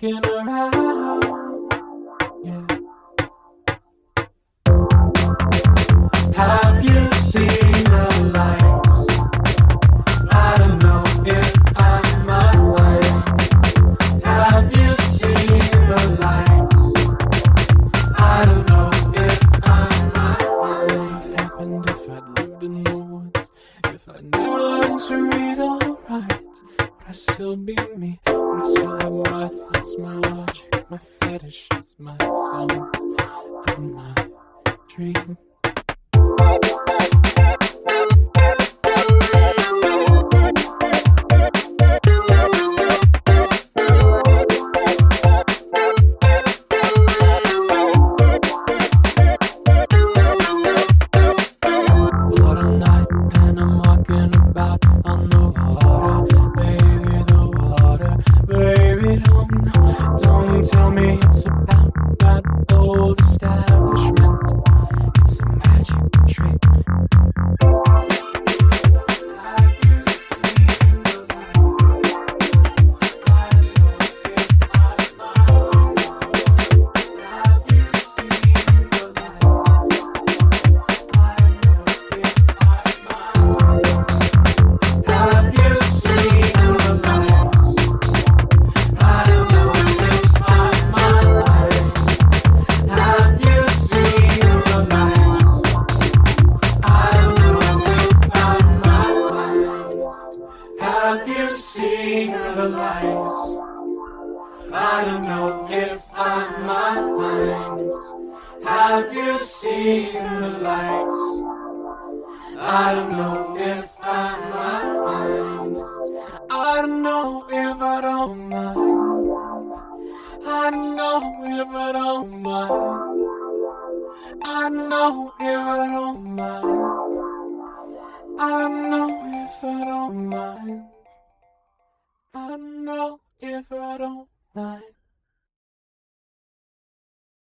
walking around. Yeah. Have you seen the lights? I don't know if I'm alive. Have you seen the lights? I don't know if I'm alive. What happened if I'd lived in the woods? If I never learned to read or write, would I still be me? Would I still have my thoughts, my logic, my fetishes, my songs, and my dreams? What a night, and I'm walking about on the water, baby, the water, baby, don't tell me it's about that old establishment. It's a magic trick. Have you seen the lights? I know if I'm alive. Have you seen the lights? I know if I'm alive. Have you seen the lights? I don't know if I'm alive. Have you seen the lights? I don't know if I'm alive. Have you seen the lights? I don't know if I'm alive. Have you seen the lights? I don't know if I'm alive. I don't know if I don't mind. I don't know if I don't mind. I don't know if I don't mind. I don't know if I don't mind. I don't know if I don't mind.